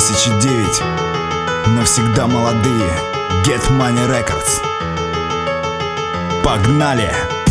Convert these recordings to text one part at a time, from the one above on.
2009. Навсегда молодые. Get Money Records. Погнали!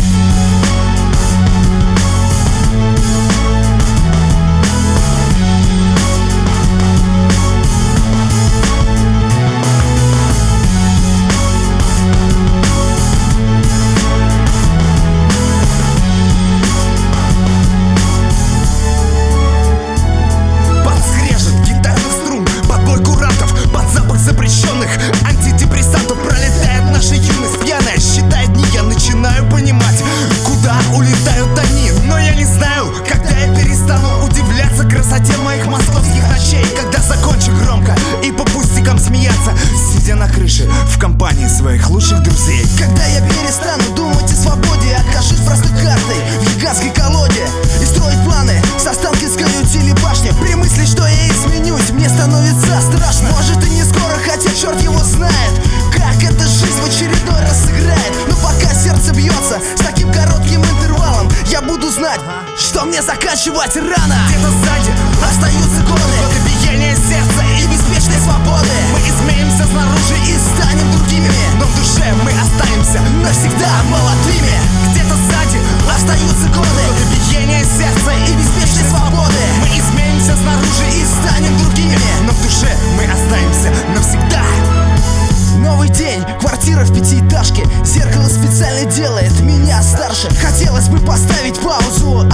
Антидепрессантов пролетает наша юность пьяная. Считая дни, я начинаю понимать, куда улетают они. Но я не знаю, когда я перестану удивляться красоте моих московских ночей. Когда закончу громко и по пустякам смеяться, сидя на крыше в компании своих лучших друзей. Когда я перестану думать о свободе, окажусь простой картой в гигантской колоде и строить планы с Останкинской телебашни. При мысли, что я изменюсь, мне становится страшно. Может и не скоро, хотя черт его знает, как эта жизнь в очередной раз сыграет. Но пока сердце бьется с таким коротким интервалом, я буду знать, что мне заканчивать рано. Где-то сзади остаются годы биения сердца и беспечной свободы. Мы изменимся снаружи и станем другими, но в душе мы останемся навсегда молодыми. Где-то сзади остаются годы биения сердца и беспечной свободы. Мы изменимся снаружи и станем другими, но в душе мы останемся навсегда. Новый день, квартира в пятиэтажке. Зеркало специально делает меня старше. Хотелось бы поставить паузу,